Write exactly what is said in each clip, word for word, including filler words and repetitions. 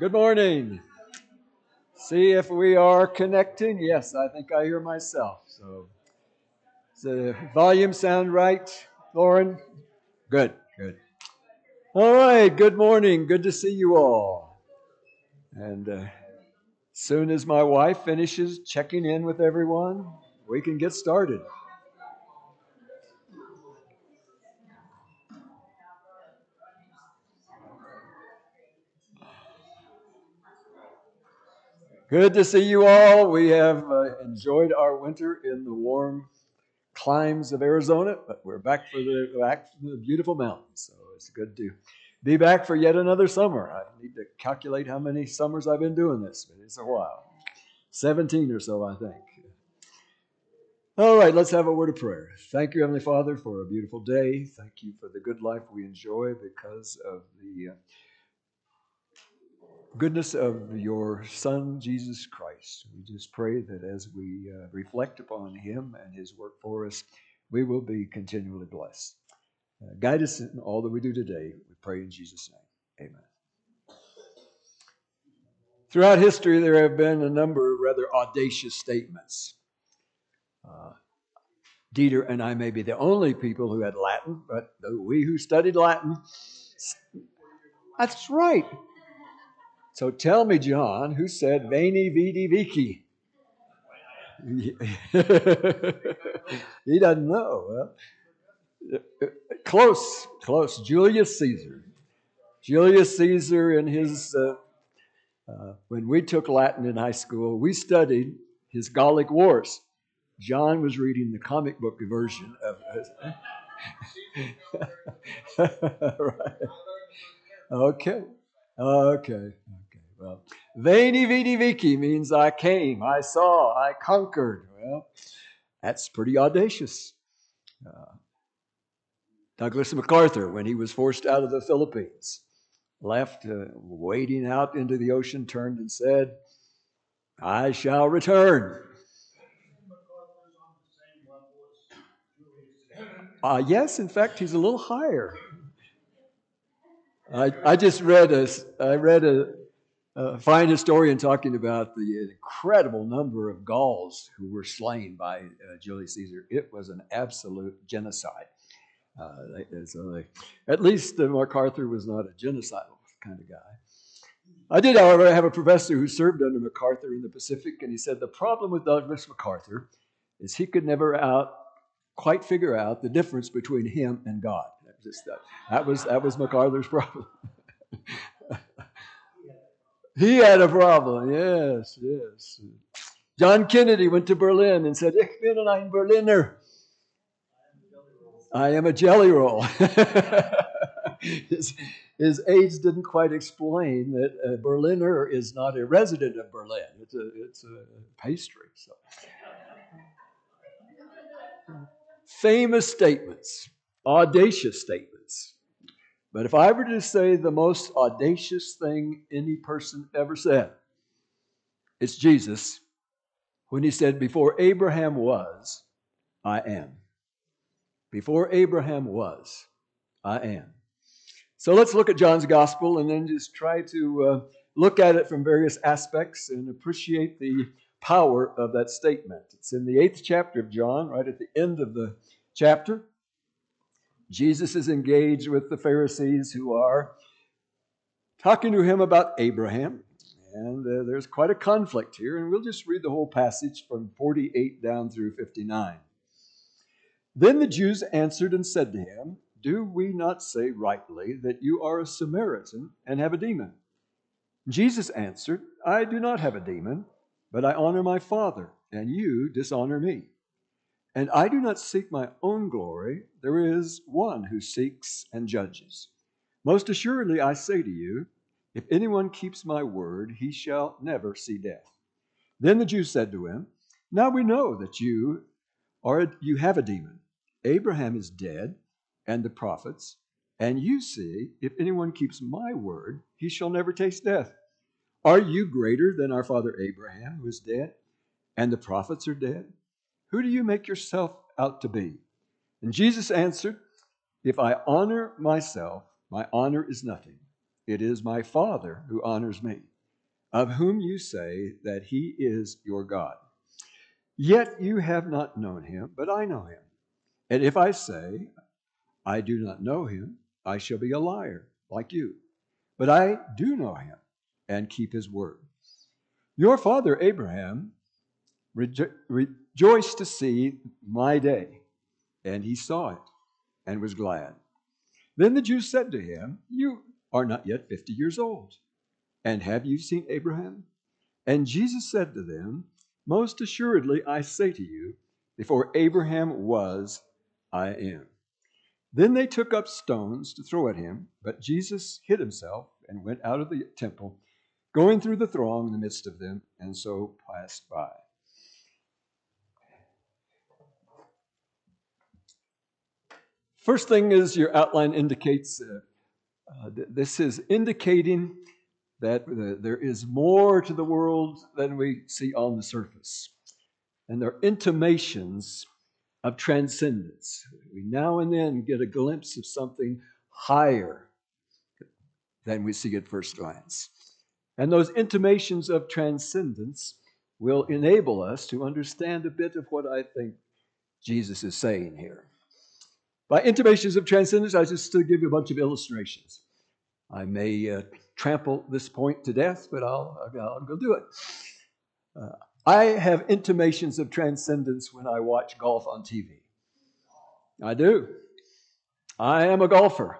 Good morning. See if we are connecting. Yes, I think I hear myself. So, does the volume sound right, Lauren? Good, good. All right, good morning. Good to see you all. And uh, soon as my wife finishes checking in with everyone, we can get started. Good to see you all. We have uh, enjoyed our winter in the warm climes of Arizona, but we're back for the back for the beautiful mountains. So it's good to be back for yet another summer. I need to calculate how many summers I've been doing this, but it's a while. seventeen or so, I think. All right, let's have a word of prayer. Thank you, Heavenly Father, for a beautiful day. Thank you for the good life we enjoy because of the uh, goodness of your Son, Jesus Christ. We just pray that as we uh, reflect upon him and his work for us, we will be continually blessed. Uh, guide us in all that we do today. We pray in Jesus' name. Amen. Throughout history, there have been a number of rather audacious statements. Uh, Dieter and I may be the only people who had Latin, but we who studied Latin, that's right. So tell me, John, who said Veni Vidi Vici? He doesn't know. Well, close, close. Julius Caesar. Julius Caesar in his... Uh, Uh, when we took Latin in high school, we studied his Gallic Wars. John was reading the comic book version of it. Right. Okay. Okay. Okay. Well, Veni Vidi Vici means I came, I saw, I conquered. Well, that's pretty audacious. Uh, Douglas MacArthur, when he was forced out of the Philippines, left, uh, wading out into the ocean, turned and said, I shall return. Uh, yes, in fact, he's a little higher. I, I just read a, I read a, a fine historian talking about the incredible number of Gauls who were slain by uh, Julius Caesar. It was an absolute genocide. Uh, so they, at least uh, MacArthur was not a genocidal kind of guy. I did, however, have a professor who served under MacArthur in the Pacific, and he said the problem with Douglas MacArthur is he could never out quite figure out the difference between him and God. That was, just, that, that was, that was MacArthur's problem. He had a problem, yes, yes. John Kennedy went to Berlin and said, Ich bin ein Berliner. I am a jelly roll. his, his aides didn't quite explain that a Berliner is not a resident of Berlin. It's a, it's a pastry. So. Famous statements, audacious statements. But if I were to say the most audacious thing any person ever said, it's Jesus when he said, before Abraham was, I am. Before Abraham was, I am. So let's look at John's gospel and then just try to uh, look at it from various aspects and appreciate the power of that statement. It's in the eighth chapter of John, right at the end of the chapter. Jesus is engaged with the Pharisees who are talking to him about Abraham. And uh, there's quite a conflict here. And we'll just read the whole passage from forty-eight down through fifty-nine. Then the Jews answered and said to him, do we not say rightly that you are a Samaritan and have a demon? Jesus answered, I do not have a demon, but I honor my Father, and you dishonor me. And I do not seek my own glory. There is one who seeks and judges. Most assuredly, I say to you, if anyone keeps my word, he shall never see death. Then the Jews said to him, now we know that you are you have a demon. Abraham is dead, and the prophets, and you say, if anyone keeps my word, he shall never taste death. Are you greater than our father Abraham, who is dead, and the prophets are dead? Who do you make yourself out to be? And Jesus answered, if I honor myself, my honor is nothing. It is my Father who honors me. of whom you say that he is your God. Yet you have not known him, but I know him. And if I say, I do not know him, I shall be a liar, like you. But I do know him and keep his word. Your father Abraham rejo- rejoiced to see my day, and he saw it and was glad. Then the Jews said to him, You are not yet fifty years old, and have you seen Abraham? And Jesus said to them, Most assuredly I say to you, before Abraham was, I am. Then they took up stones to throw at him, but Jesus hid himself and went out of the temple, going through the throng in the midst of them, and so passed by. First thing is your outline indicates, uh, uh, th- this is indicating that uh, there is more to the world than we see on the surface. And there are intimations of transcendence. We now and then get a glimpse of something higher than we see at first glance. And those intimations of transcendence will enable us to understand a bit of what I think Jesus is saying here. By intimations of transcendence, I just still give you a bunch of illustrations. I may uh, trample this point to death, but I'll, I'll go do it. Uh, I have intimations of transcendence when I watch golf on T V. I do. I am a golfer.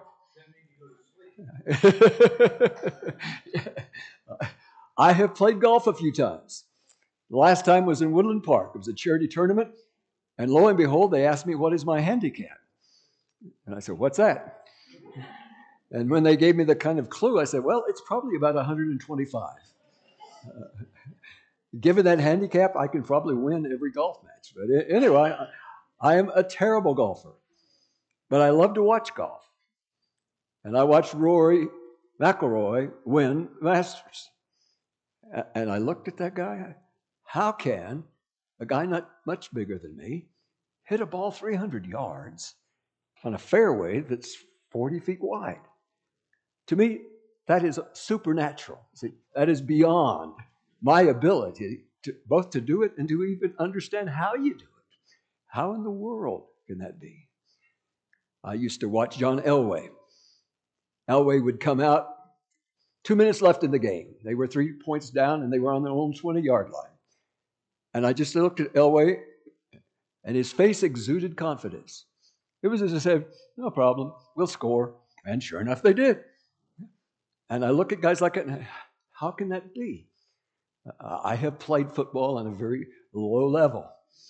I have played golf a few times. The last time was in Woodland Park. It was a charity tournament. And lo and behold, they asked me, what is my handicap? And I said, what's that? And when they gave me the kind of clue, I said, well, it's probably about one hundred twenty-five. Uh, given that handicap, I can probably win every golf match. But anyway, I am a terrible golfer. But I love to watch golf. And I watched Rory McIlroy win Masters. And I looked at that guy. How can a guy not much bigger than me hit a ball three hundred yards on a fairway that's forty feet wide? To me, that is supernatural. See, that is beyond my ability to both to do it and to even understand how you do it. How in the world can that be? I used to watch John Elway. Elway would come out, two minutes left in the game. They were three points down, and they were on their own twenty-yard line. And I just looked at Elway, and his face exuded confidence. It was as I said, no problem, we'll score. And sure enough, they did. And I look at guys like that, and how can that be? Uh, I have played football on a very low level.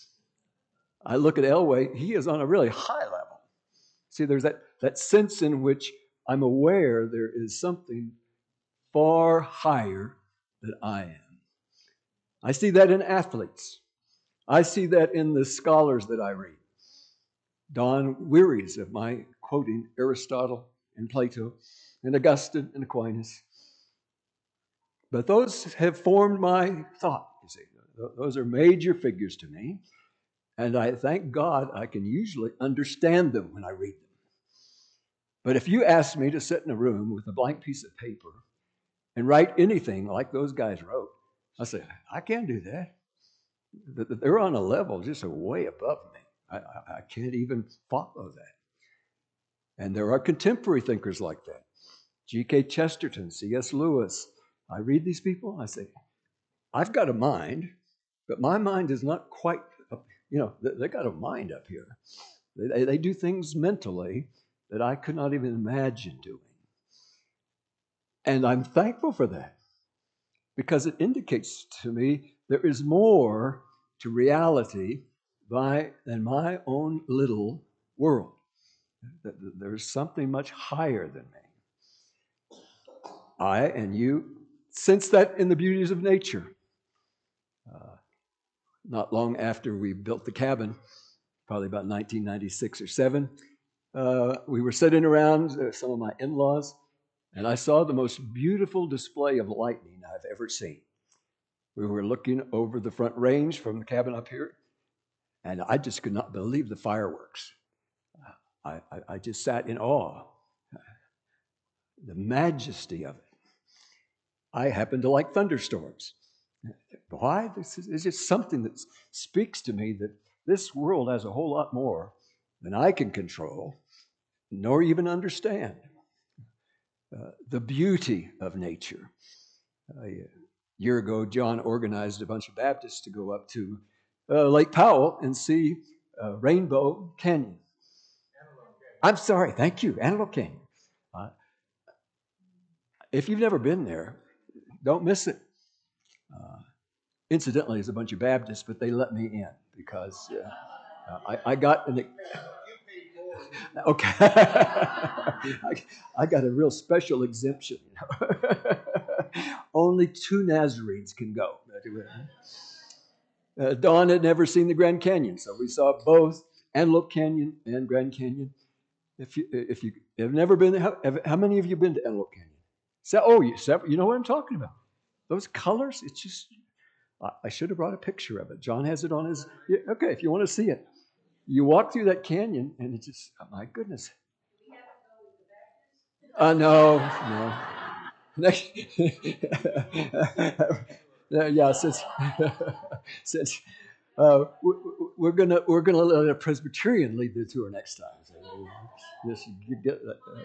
I look at Elway, he is on a really high level. See, there's that, that sense in which I'm aware there is something far higher than I am. I see that in athletes. I see that in the scholars that I read. Don wearies of my quoting Aristotle and Plato and Augustine and Aquinas. But those have formed my thought, you see. Those are major figures to me. And I thank God I can usually understand them when I read them. But if you ask me to sit in a room with a blank piece of paper and write anything like those guys wrote, I say, I can't do that. They're on a level just way above me. I, I, I can't even follow that. And there are contemporary thinkers like that. G K Chesterton, C S Lewis. I read these people, I say, I've got a mind, but my mind is not quite, up, you know, they, they got a mind up here. They, they, they do things mentally that I could not even imagine doing. And I'm thankful for that because it indicates to me there is more to reality by, than my own little world. There's something much higher than me. I and you sense that in the beauties of nature. Uh, not long after we built the cabin, probably about nineteen ninety-six or seven, uh, we were sitting around uh, some of my in-laws, and I saw the most beautiful display of lightning I've ever seen. We were looking over the front range from the cabin up here, and I just could not believe the fireworks. I, I, I just sat in awe, the majesty of it. I happen to like thunderstorms. Why? This is it's just something that speaks to me that this world has a whole lot more than I can control, nor even understand. Uh, the beauty of nature. Uh, a year ago, John organized a bunch of Baptists to go up to uh, Lake Powell and see uh, Rainbow Canyon. I'm sorry, thank you, Antelope Canyon. Uh, if you've never been there, don't miss it. Uh, incidentally, it's a bunch of Baptists, but they let me in because uh, uh, I, I got an. Okay, I, I got a real special exemption. You know? Only two Nazarenes can go. Uh, Dawn had never seen the Grand Canyon, so we saw both Antelope Canyon and Grand Canyon. If you if you have never been there, how, how many of you been to Antelope Canyon? So, oh, you you know what I'm talking about? Those colors, it's just. I, I should have brought a picture of it. John has it on his. Yeah, okay, if you want to see it, you walk through that canyon, and it's just, oh my goodness. Uh, no, no. Next, yeah, since since uh, we're gonna we're gonna let a Presbyterian lead the tour next time. So, yes, you get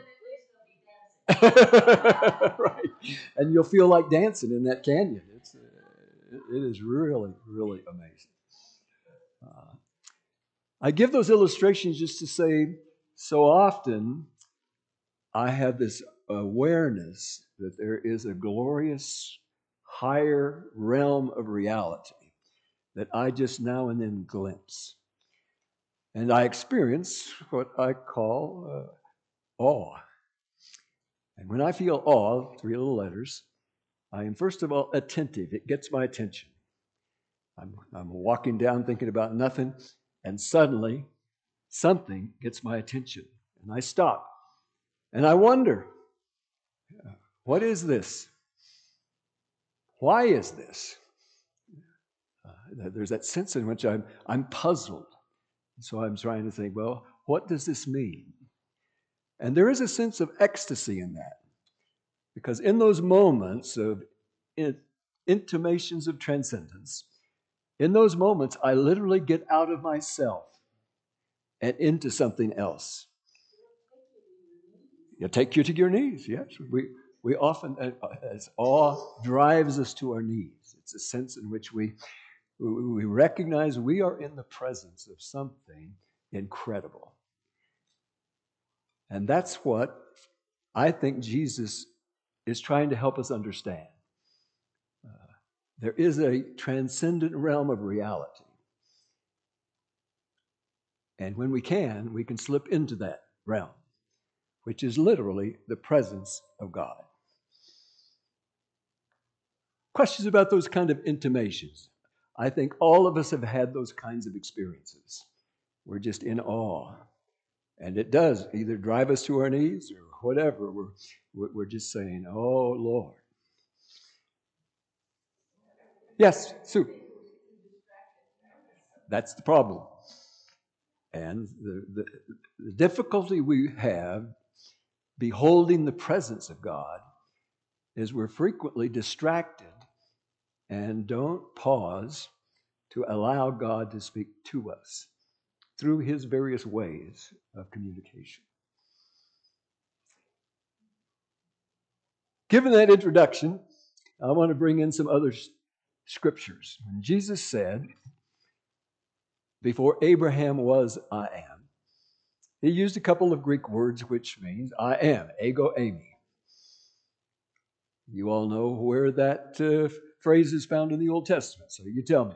that. Right, and you'll feel like dancing in that canyon. It's uh, it is really really amazing. Uh, I give those illustrations just to say, so often I have this awareness that there is a glorious higher realm of reality that I just now and then glimpse. And I experience what I call uh, awe. And when I feel awe, three little letters, I am first of all attentive. It gets my attention. I'm, I'm walking down thinking about nothing, and suddenly something gets my attention. And I stop. And I wonder, what is this? Why is this? Uh, there's that sense in which I'm, I'm puzzled. So I'm trying to think, well, what does this mean? And there is a sense of ecstasy in that. Because in those moments of in, intimations of transcendence, in those moments, I literally get out of myself and into something else. It'll take you to your knees, yes. We, we often, as awe drives us to our knees. It's a sense in which we, we recognize we are in the presence of something incredible. And that's what I think Jesus is trying to help us understand. Uh, there is a transcendent realm of reality. And when we can, we can slip into that realm, which is literally the presence of God. Questions about those kind of intimations? I think all of us have had those kinds of experiences. We're just in awe. And it does either drive us to our knees or whatever. We're, we're just saying, oh, Lord. Yes, Sue. That's the problem. And the, the, the difficulty we have beholding the presence of God is we're frequently distracted and don't pause to allow God to speak to us through his various ways of communication. Given that introduction, I want to bring in some other scriptures. When Jesus said, before Abraham was, I am, he used a couple of Greek words which means I am, ego eimi. You all know where that uh, phrase is found in the Old Testament, so you tell me.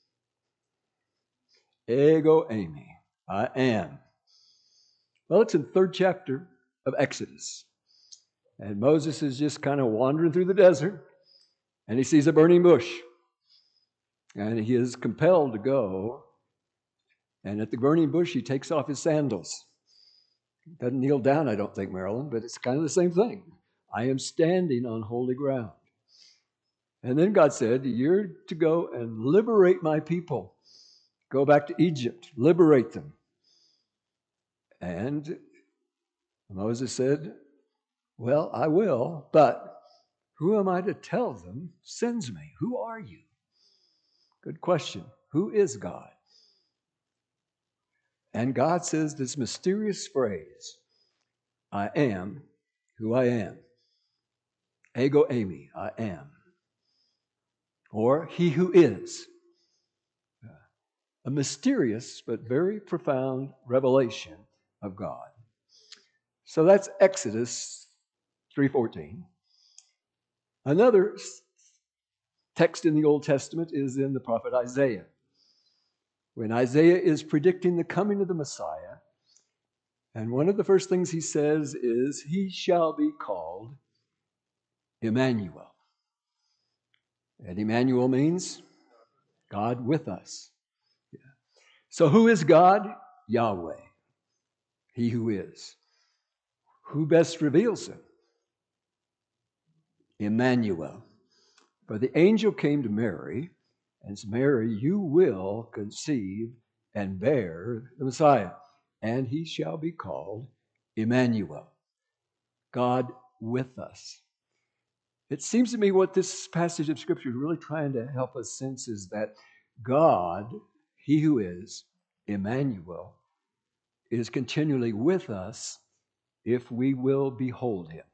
Ego eimi, I am. Well, it's in the third chapter of Exodus. And Moses is just kind of wandering through the desert, and he sees a burning bush. And he is compelled to go. And at the burning bush, he takes off his sandals. Doesn't kneel down, I don't think, Marilyn, but it's kind of the same thing. I am standing on holy ground. And then God said, you're to go and liberate my people. Go back to Egypt, liberate them. And Moses said, well, I will, but who am I to tell them sends me? Who are you? Good question. Who is God? And God says this mysterious phrase, I am who I am. Ego eimi, I am. Or he who is. A mysterious but very profound revelation of God. So that's Exodus three fourteen. Another text in the Old Testament is in the prophet Isaiah. When Isaiah is predicting the coming of the Messiah, and one of the first things he says is, he shall be called Emmanuel. And Emmanuel means God with us. Yeah. So who is God? Yahweh, he who is. Who best reveals him? Emmanuel. For the angel came to Mary and said, Mary, you will conceive and bear the Messiah, and he shall be called Emmanuel, God with us. It seems to me what this passage of Scripture is really trying to help us sense is that God, he who is Emmanuel, is continually with us if we will behold him.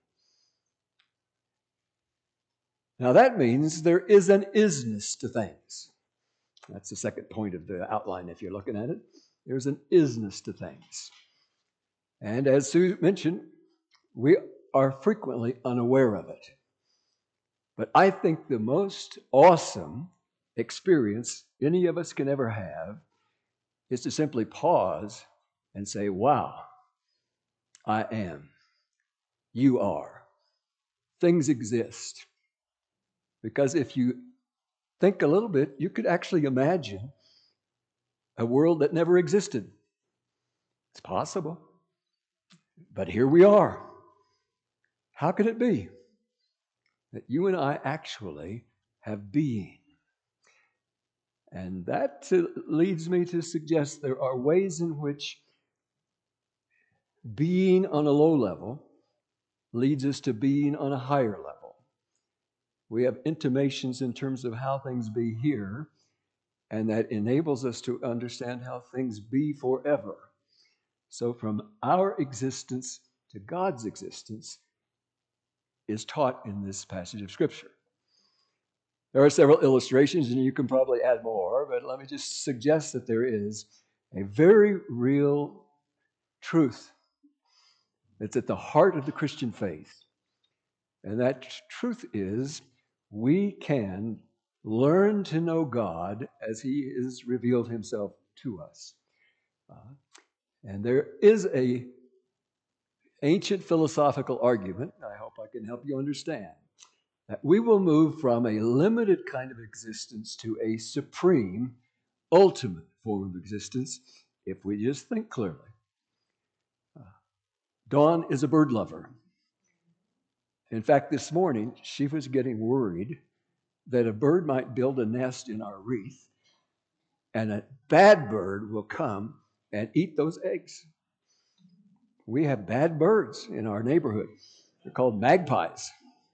Now that means there is an isness to things. That's the second point of the outline if you're looking at it. There's an isness to things. And as Sue mentioned, we are frequently unaware of it. But I think the most awesome experience any of us can ever have is to simply pause and say, wow, I am. You are. Things exist. Because if you think a little bit, you could actually imagine a world that never existed. It's possible. But here we are. How could it be that you and I actually have being? And that leads me to suggest there are ways in which being on a low level leads us to being on a higher level. We have intimations in terms of how things be here, and that enables us to understand how things be forever. So from our existence to God's existence is taught in this passage of Scripture. There are several illustrations, and you can probably add more, but let me just suggest that there is a very real truth that's at the heart of the Christian faith. And that truth is we can learn to know God as he has revealed himself to us. Uh, and there is a ancient philosophical argument, I hope I can help you understand, that we will move from a limited kind of existence to a supreme, ultimate form of existence if we just think clearly. Uh, Dawn is a bird lover. In fact, this morning, she was getting worried that a bird might build a nest in our wreath and a bad bird will come and eat those eggs. We have bad birds in our neighborhood. They're called magpies.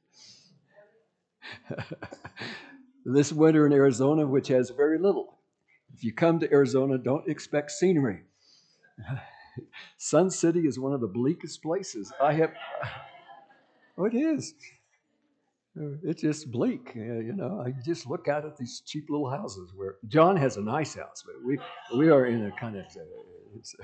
This winter in Arizona, which has very little. If you come to Arizona, don't expect scenery. Sun City is one of the bleakest places I have. Oh, it is. It's just bleak, you know. I just look out at these cheap little houses. Where John has a nice house, but we we are in a kind of. Uh, it's,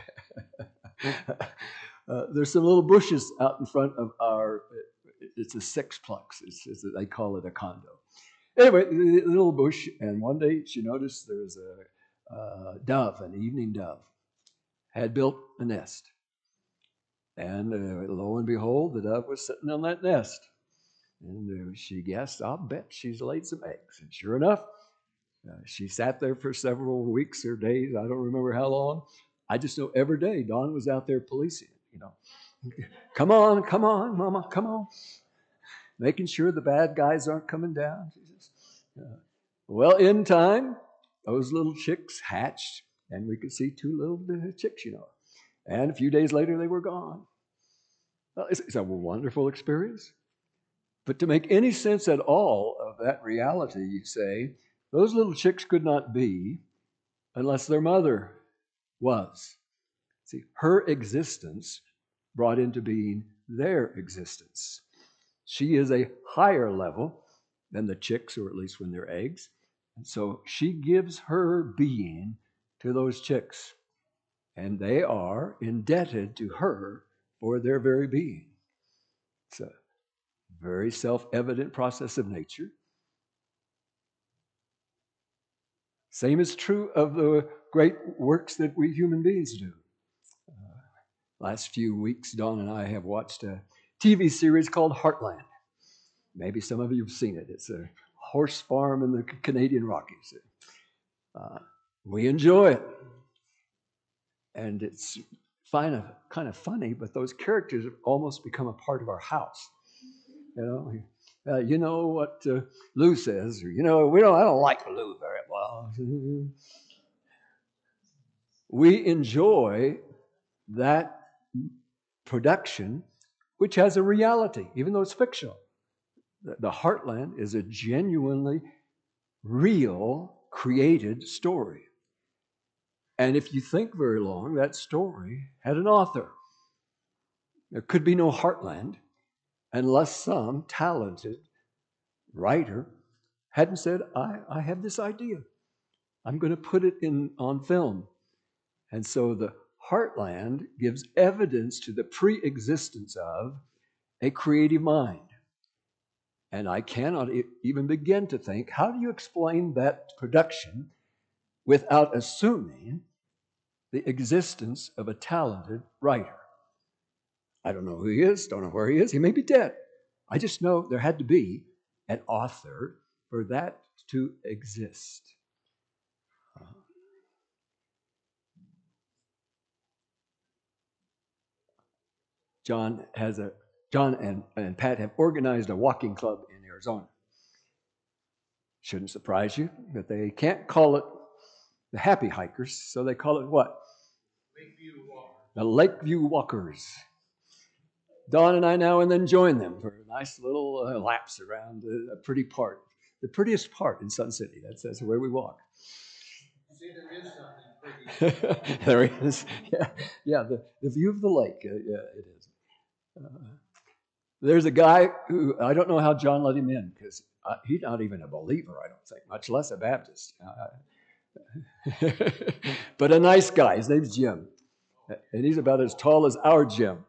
uh, there's some little bushes out in front of our. It's a sexplex. It's, it's they call it a condo. Anyway, the little bush, and one day she noticed there was a, a dove, an evening dove, had built a nest, and uh, lo and behold, the dove was sitting on that nest. And she guessed, I'll bet she's laid some eggs. And sure enough, uh, she sat there for several weeks or days. I don't remember how long. I just know every day Dawn was out there policing it, you know. Come on, come on, Mama, come on. Making sure the bad guys aren't coming down. Just, uh, well, in time, those little chicks hatched, and we could see two little chicks, you know. And a few days later, they were gone. Well, it's, it's a wonderful experience. But to make any sense at all of that reality, you say, those little chicks could not be unless their mother was. See, her existence brought into being their existence. She is a higher level than the chicks, or at least when they're eggs. And so she gives her being to those chicks. And they are indebted to her for their very being. It's a very self-evident process of nature. Same is true of the great works that we human beings do. Uh, last few weeks, Dawn and I have watched a T V series called Heartland. Maybe some of you have seen it. It's a horse farm in the Canadian Rockies. Uh, we enjoy it. And it's kind of, kind of funny, but those characters have almost become a part of our house. You know, uh, you know what uh, Lou says, or, you know, we don't, I don't like Lou very well. We enjoy that production, which has a reality, even though it's fictional. The, the Heartland is a genuinely real, created story. And if you think very long, that story had an author. There could be no Heartland unless some talented writer hadn't said, I, I have this idea. I'm going to put it in on film. And so the Heartland gives evidence to the pre-existence of a creative mind. And I cannot e- even begin to think, how do you explain that production without assuming the existence of a talented writer? I don't know who he is, don't know where he is. He may be dead. I just know there had to be an author for that to exist. Uh, John has a John and, and Pat have organized a walking club in Arizona. Shouldn't surprise you that they can't call it the Happy Hikers, so they call it what? Lakeview Walkers. The Lakeview Walkers. Dawn and I now and then join them for a nice little uh, laps around a, a pretty part, the prettiest part in Sun City. That's that's where we walk. See, there is something pretty. There is, yeah, yeah. The, the view of the lake, uh, yeah, it is. Uh, there's a guy who I don't know how John let him in because uh, he's not even a believer, I don't think, much less a Baptist. Uh, but a nice guy. His name's Jim, and he's about as tall as our Jim.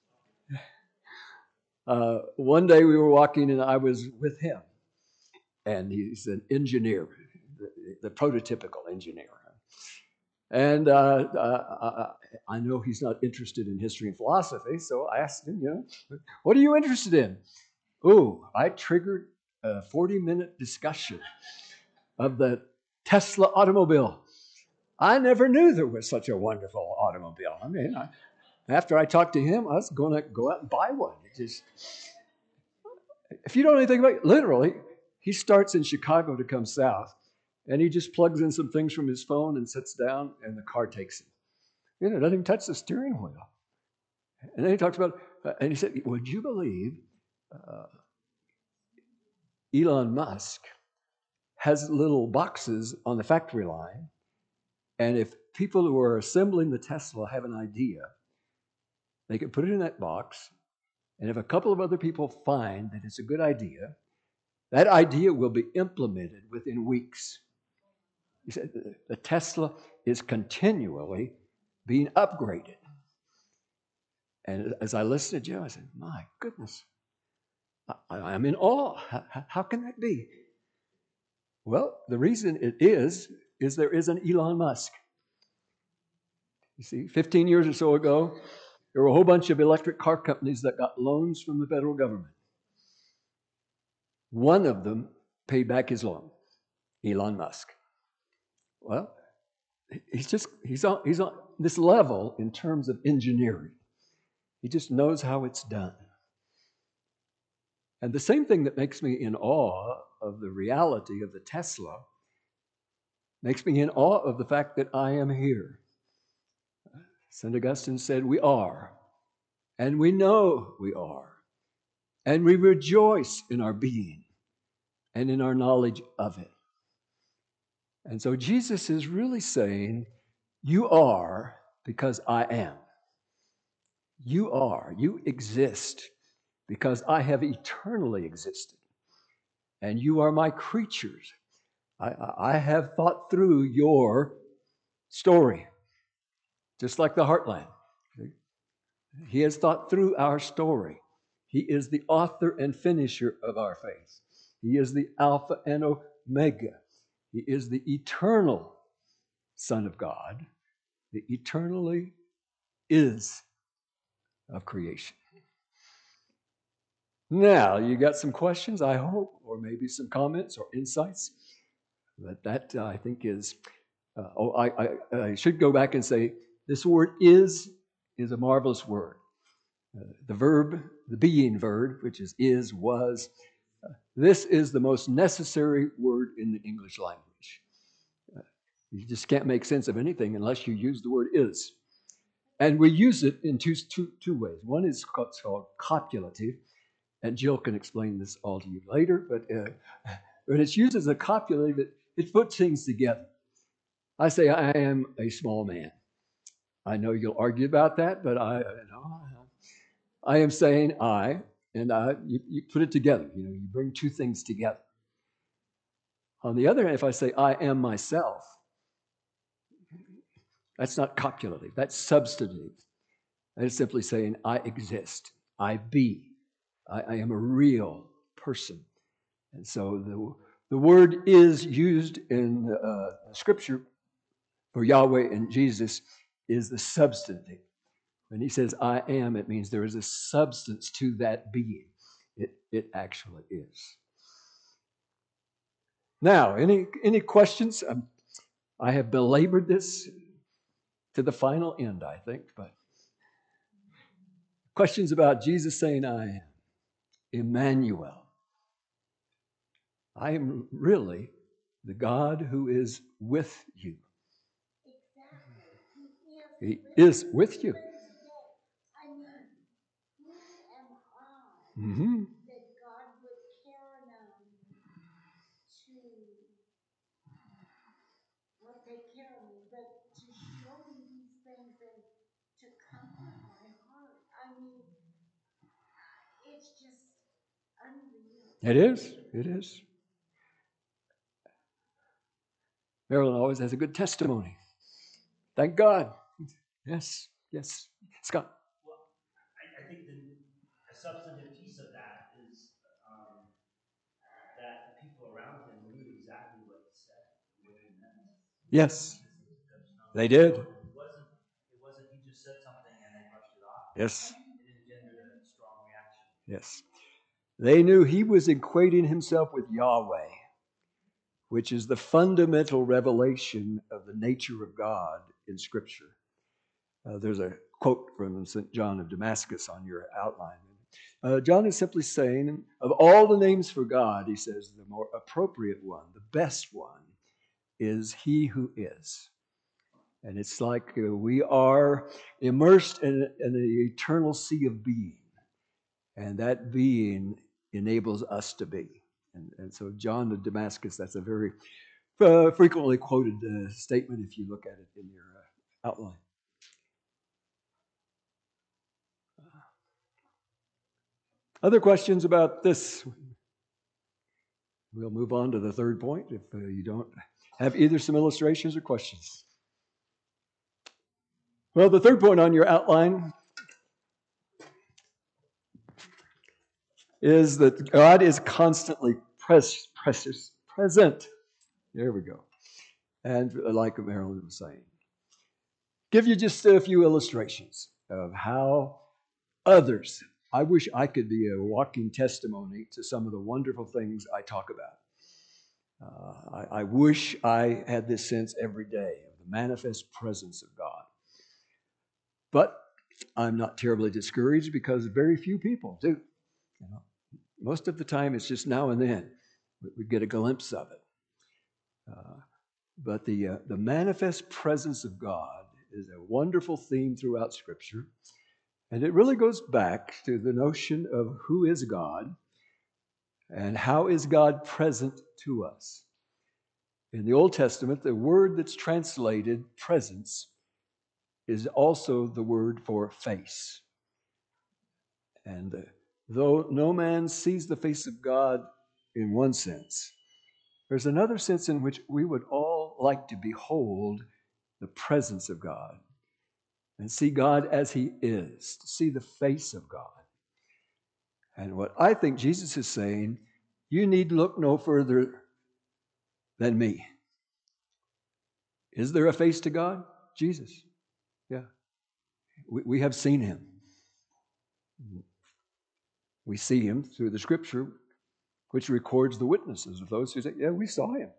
Uh, one day we were walking and I was with him, and he's an engineer, the, the prototypical engineer. And uh, uh, I know he's not interested in history and philosophy, so I asked him, you know, what are you interested in? Oh, I triggered a forty-minute discussion of the Tesla automobile. I never knew there was such a wonderful automobile. I mean, I, after I talked to him, I was going to go out and buy one. It just, if you don't know anything about it, literally, he starts in Chicago to come south, and he just plugs in some things from his phone and sits down, and the car takes him. You know, doesn't even touch the steering wheel. And then he talks about, uh, and he said, would you believe uh, Elon Musk has little boxes on the factory line, and if people who are assembling the Tesla have an idea, they can put it in that box, and if a couple of other people find that it's a good idea, that idea will be implemented within weeks. He said the Tesla is continually being upgraded. And as I listened to Jim, I said, my goodness, I, I'm in awe. How, how can that be? Well, the reason it is, is there is an Elon Musk. You see, fifteen years or so ago, there were a whole bunch of electric car companies that got loans from the federal government. One of them paid back his loan, Elon Musk. Well, he's just, he's on, he's on this level in terms of engineering. He just knows how it's done. And the same thing that makes me in awe of the reality of the Tesla makes me in awe of the fact that I am here. Saint Augustine said, we are, and we know we are, And we rejoice in our being and in our knowledge of it. And so Jesus is really saying, you are because I am. You are, you exist because I have eternally existed. And you are my creatures. I, I have thought through your story, just like the Heartland. He has thought through our story. He is the author and finisher of our faith. He is the Alpha and Omega. He is the eternal Son of God, the eternally is of creation. Now, you got some questions, I hope, or maybe some comments or insights. But that, uh, I think, is, uh, oh, I, I, I should go back and say, this word is, is a marvelous word. Uh, the verb, the being verb, which is is, was, uh, this is the most necessary word in the English language. Uh, you just can't make sense of anything unless you use the word is. And we use it in two, two, two ways. One is called, called copulative, and Jill can explain this all to you later, but uh, when it's used as a copulative, it, it puts things together. I say, I am a small man. I know you'll argue about that, but I, you know, I am saying I, and I, you, you put it together. You know, you bring two things together. On the other hand, if I say I am myself, that's not copulative. That's substantive. That is simply saying I exist. I be. I, I am a real person. And so the, the word is used in uh, Scripture for Yahweh and Jesus is the substantive. When he says I am, it means there is a substance to that being. It, it actually is. Now, any, any questions? Um, I have belabored this to the final end, I think, but questions about Jesus saying I am. Emmanuel. I am really the God who is with you. He is with you. I mean, who am I Mm-hmm. that God would care enough to not take care of me, but to show me these things and to comfort my heart? I mean, it's just unreal. It is. It is. Marilyn always has a good testimony. Thank God. Yes. Yes. Scott. Well, I, I think the, a substantive piece of that is um, that the people around him knew exactly what he said and what he meant. Yes. No, They did. It wasn't, it wasn't he just said something and they brushed it off. Yes. It engendered a strong reaction. Yes. They knew he was equating himself with Yahweh, which is the fundamental revelation of the nature of God in Scripture. Uh, there's a quote from Saint John of Damascus on your outline. Uh, John is simply saying, of all the names for God, he says, the more appropriate one, the best one, is He who is. And it's like uh, we are immersed in, in the eternal sea of being. And that being enables us to be. And, and so John of Damascus, that's a very uh, frequently quoted uh, statement if you look at it in your uh, outline. Other questions about this? We'll move on to the third point if uh, you don't have either some illustrations or questions. Well, the third point on your outline is that God is constantly pres- pres- present. There we go. And like Marilyn was saying, give you just a few illustrations of how others, I wish I could be a walking testimony to some of the wonderful things I talk about. Uh, I, I wish I had this sense every day of the manifest presence of God. But I'm not terribly discouraged because very few people do. You know, most of the time, it's just now and then we, we get a glimpse of it. Uh, but the uh, the manifest presence of God is a wonderful theme throughout Scripture, And it really goes back to the notion of who is God and how is God present to us. In the Old Testament, the word that's translated presence is also the word for face. And uh, though no man sees the face of God in one sense, there's another sense in which we would all like to behold the presence of God and see God as He is, to see the face of God. And what I think Jesus is saying, you need look no further than me. Is there a face to God? Jesus. Yeah. We, we have seen Him. We see Him through the Scripture, which records the witnesses of those who say, yeah, we saw Him.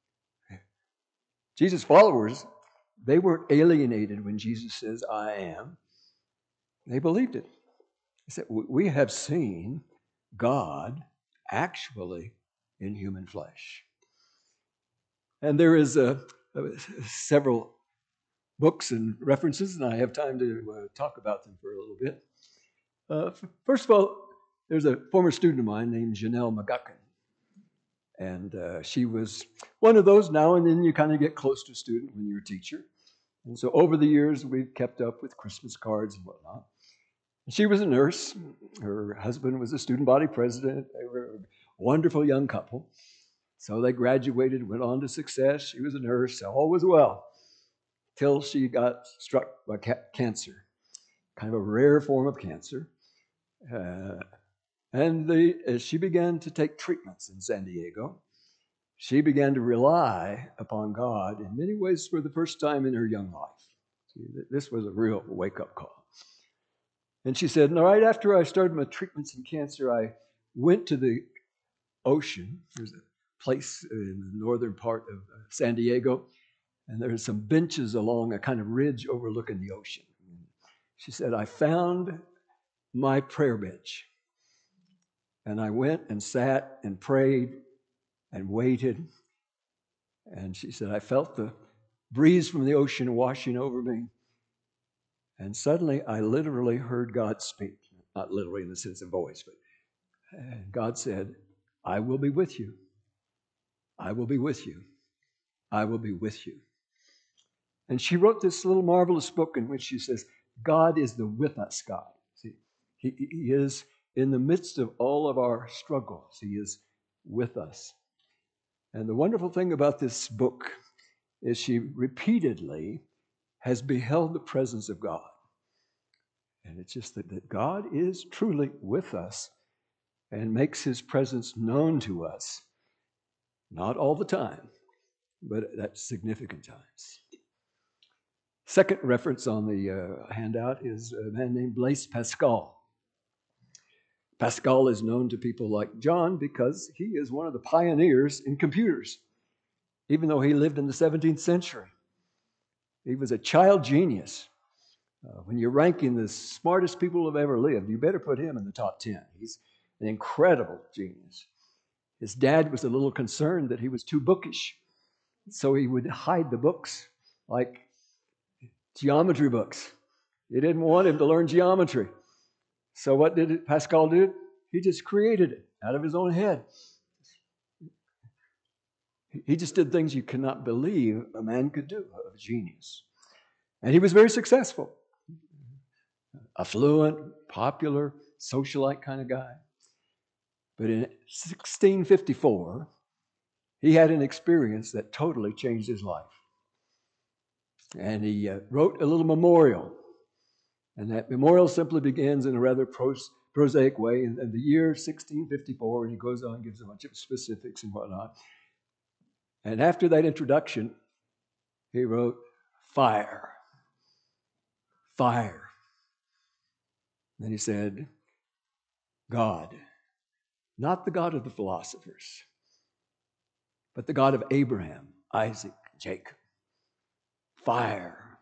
Jesus' followers, they weren't alienated when Jesus says, I am. They believed it. They said, we have seen God actually in human flesh. And there is a, a, several books and references, and I have time to uh, talk about them for a little bit. Uh, first of all, there's a former student of mine named Janelle McGuckin. And uh, she was one of those, now and then you kind of get close to a student when you're a teacher. And so over the years, we've kept up with Christmas cards and whatnot. And she was a nurse. Her husband was a student body president. They were a wonderful young couple. So they graduated, went on to success. She was a nurse. All was well till she got struck by ca- cancer, kind of a rare form of cancer. Uh, and the, as she began to take treatments in San Diego, she began to rely upon God in many ways for the first time in her young life. See, this was a real wake-up call. And she said, no, right after I started my treatments in cancer, I went to the ocean. There's a place in the northern part of San Diego, and there's some benches along a kind of ridge overlooking the ocean. She said, I found my prayer bench. And I went and sat and prayed and waited. And she said, I felt the breeze from the ocean washing over me. And suddenly I literally heard God speak. Not literally in the sense of voice, but God said, I will be with you. I will be with you. I will be with you. And she wrote this little marvelous book in which she says, God is the with us God. See, he, he is in the midst of all of our struggles. He is with us. And the wonderful thing about this book is she repeatedly has beheld the presence of God. And it's just that, that God is truly with us and makes His presence known to us, not all the time, but at significant times. Second reference on the uh, handout is a man named Blaise Pascal. Pascal is known to people like John because he is one of the pioneers in computers, even though he lived in the seventeenth century. He was a child genius. Uh, when you're ranking the smartest people who have ever lived, you better put him in the top ten. He's an incredible genius. His dad was a little concerned that he was too bookish, so he would hide the books, like geometry books. He didn't want him to learn geometry. So what did Pascal do? He just created it out of his own head. He just did things you cannot believe a man could do, a genius. And he was very successful. Affluent, popular, socialite kind of guy. But in sixteen fifty-four, he had an experience that totally changed his life. And he uh, wrote a little memorial. And that memorial simply begins in a rather pros- prosaic way. In, in the year sixteen fifty-four, and he goes on and gives a bunch of specifics and whatnot. And after that introduction, he wrote, fire, fire. Then he said, God, not the God of the philosophers, but the God of Abraham, Isaac, Jacob. Fire.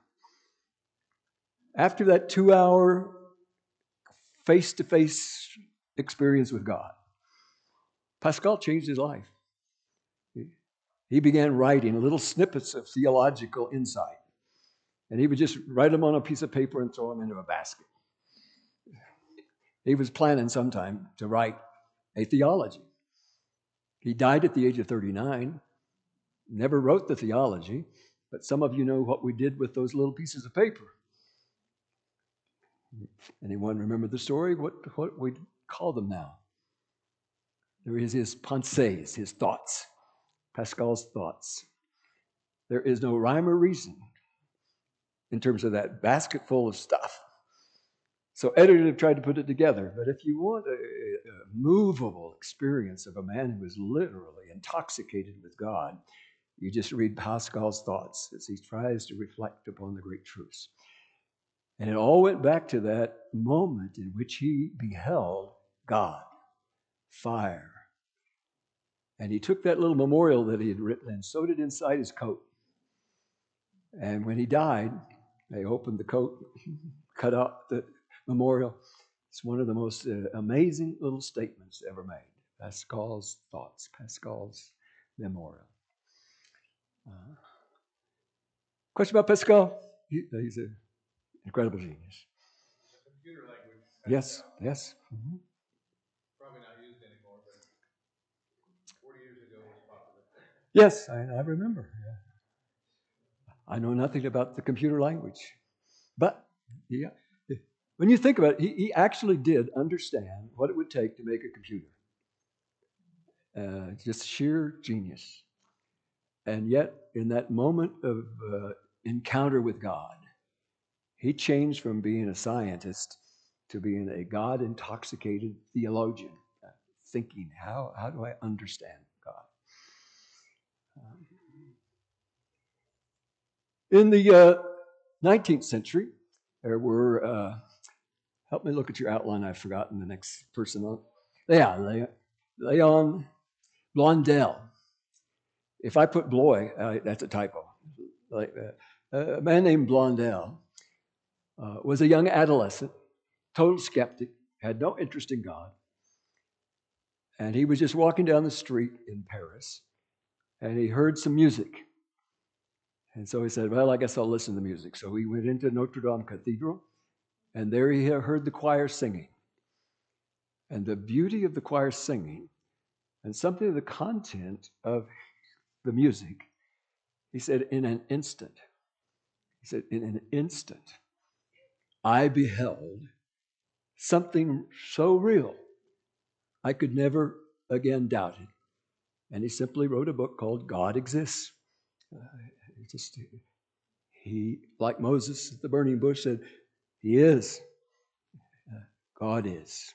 After that two-hour face-to-face experience with God, Pascal changed his life. He began writing little snippets of theological insight. And he would just write them on a piece of paper and throw them into a basket. he was planning sometime to write a theology. He died at the age of thirty-nine, never wrote the theology, but some of you know what we did with those little pieces of paper. Anyone remember the story? What, what we call them now? There is his pensées, his thoughts, Pascal's thoughts. There is no rhyme or reason in terms of that basket full of stuff. So editors have tried to put it together, but if you want a, a movable experience of a man who is literally intoxicated with God, you just read Pascal's thoughts as he tries to reflect upon the great truths. And it all went back to that moment in which he beheld God, fire. And he took that little memorial that he had written and sewed it inside his coat. And when he died, they opened the coat, cut out the memorial. It's one of the most uh, amazing little statements ever made. Pascal's thoughts, Pascal's memorial. Uh, question about Pascal? He, he's an incredible genius. The computer language. Yes, yes. Mm-hmm. Probably not used anymore, but forty years ago it was popular. Yes, I, I remember. Yeah. I know nothing about the computer language. But yeah, when you think about it, he, he actually did understand what it would take to make a computer. Uh, just sheer genius. And yet, in that moment of uh, encounter with God, he changed from being a scientist to being a God-intoxicated theologian, uh, thinking, how, how do I understand God? Um, in the uh, nineteenth century, there were, uh, help me look at your outline, I've forgotten the next person on. Yeah, Le- Leon Blondel. If I put Bloy, uh, that's a typo. Like uh, a man named Blondel uh, was a young adolescent, total skeptic, had no interest in God. And he was just walking down the street in Paris, and he heard some music. And so he said, well, I guess I'll listen to the music. So he went into Notre Dame Cathedral, and there he heard the choir singing. And the beauty of the choir singing and something of the content of the music, he said, in an instant, he said, in an instant, I beheld something so real, I could never again doubt it. And he simply wrote a book called God Exists. Uh, just, he, like Moses at the burning bush, said, he is. Uh, God is.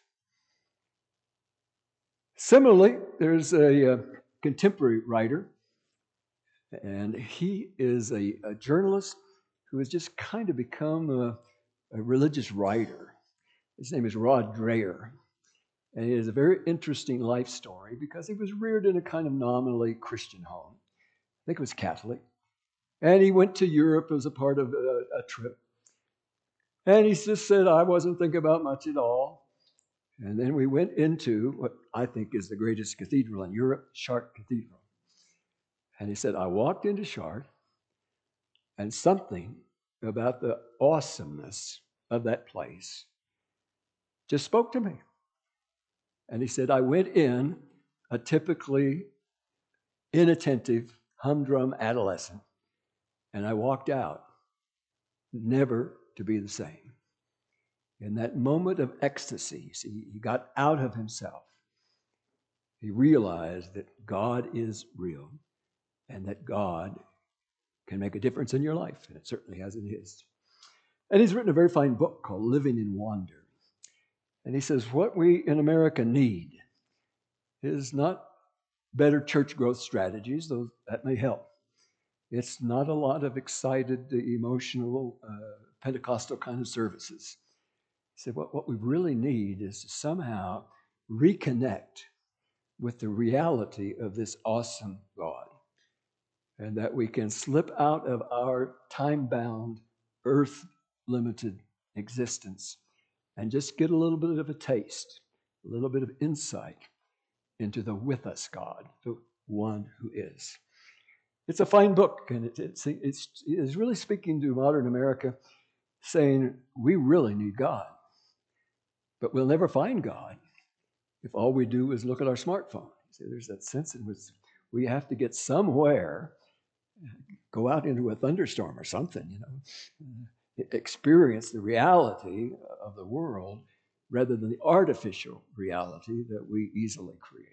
Similarly, there's a, uh contemporary writer, and he is a, a journalist who has just kind of become a, a religious writer. His name is Rod Dreher. And he has a very interesting life story because he was reared in a kind of nominally Christian home. I think it was Catholic. And he went to Europe as a part of a, a trip. And he just said, I wasn't thinking about much at all. And then we went into what I think is the greatest cathedral in Europe, Chartres Cathedral. And he said, I walked into Chartres, and something about the awesomeness of that place just spoke to me. And he said, I went in a typically inattentive, humdrum adolescent, and I walked out, never to be the same. In that moment of ecstasy, see, he got out of himself. He realized that God is real and that God can make a difference in your life, and it certainly has in his. And he's written a very fine book called Living in Wonder. And he says, what we in America need is not better church growth strategies, though that may help. It's not a lot of excited, emotional, uh, Pentecostal kind of services. He said, what, what we really need is to somehow reconnect with the reality of this awesome God, and that we can slip out of our time-bound, earth-limited existence and just get a little bit of a taste, a little bit of insight into the with us God, the one who is. It's a fine book, and it, it's, it's, it's really speaking to modern America, saying we really need God. But we'll never find God if all we do is look at our smartphone. See, there's that sense in which we have to get somewhere, go out into a thunderstorm or something, you know, experience the reality of the world rather than the artificial reality that we easily create.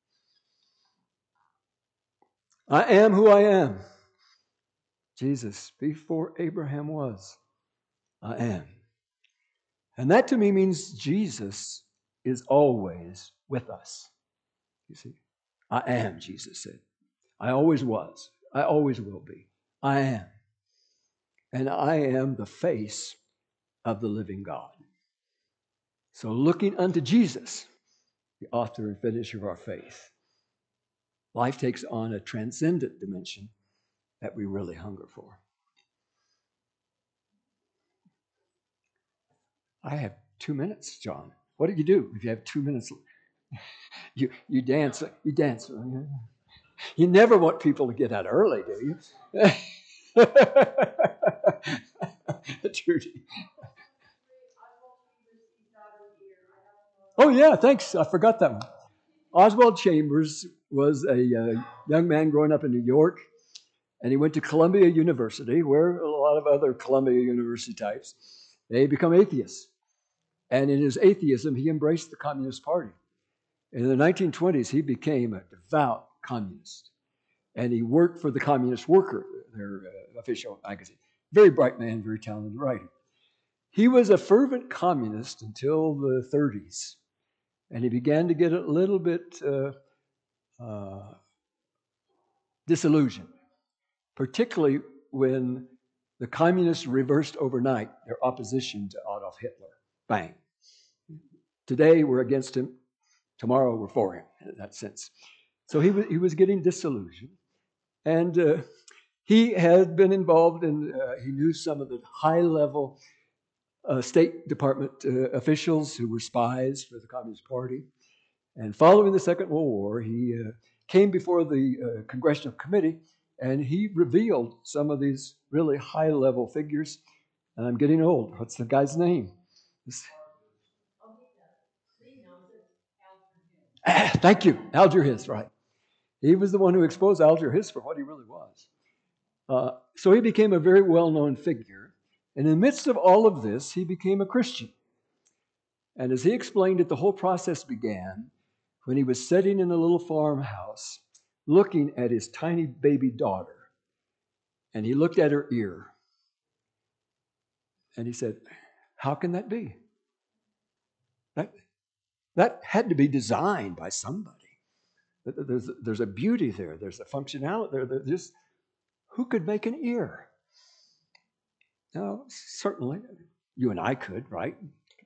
I am who I am. Jesus, before Abraham was, I am. And that to me means Jesus is always with us. You see, I am, Jesus said. I always was. I always will be. I am. And I am the face of the living God. So looking unto Jesus, the author and finisher of our faith, life takes on a transcendent dimension that we really hunger for. I have two minutes, John. What do you do if you have two minutes? You you dance. You dance. You never want people to get out early, do you? Trudy. Oh, yeah, thanks. I forgot that one. Oswald Chambers was a uh, young man growing up in New York, and he went to Columbia University, where a lot of other Columbia University types, they become atheists. And in his atheism, he embraced the Communist Party. In the nineteen twenties, he became a devout communist. And he worked for the Communist Worker, their uh, official magazine. Very bright man, very talented writer. He was a fervent communist until the thirties. And he began to get a little bit uh, uh, disillusioned, particularly when the communists reversed overnight their opposition to Adolf Hitler. Bang. Today we're against him. Tomorrow we're for him, in that sense. So he was, he was getting disillusioned. And uh, he had been involved in, uh, he knew some of the high-level uh, State Department uh, officials who were spies for the Communist Party. And following the Second World War, he uh, came before the uh, Congressional Committee, and he revealed some of these really high-level figures. And I'm getting old. What's the guy's name? This... Ah, thank you. Alger Hiss, right. He was the one who exposed Alger Hiss for what he really was. Uh, so he became a very well-known figure. And in the midst of all of this, he became a Christian. And as he explained it, the whole process began when he was sitting in a little farmhouse looking at his tiny baby daughter. And he looked at her ear. And he said, how can that be? That, that had to be designed by somebody. There's, there's a beauty there. There's a functionality there. There's just, who could make an ear? No, certainly. You and I could, right?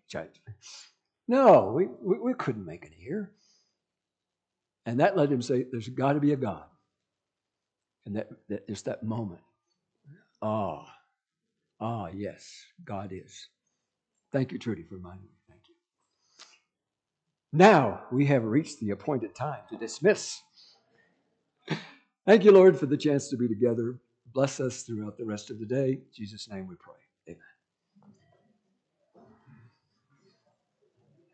No, we, we, we couldn't make an ear. And that led him to say, there's got to be a God. And that, that just that moment. Ah, ah, yes, God is. Thank you, Trudy, for reminding me. Thank you. Now we have reached the appointed time to dismiss. Thank you, Lord, for the chance to be together. Bless us throughout the rest of the day. In Jesus' name we pray.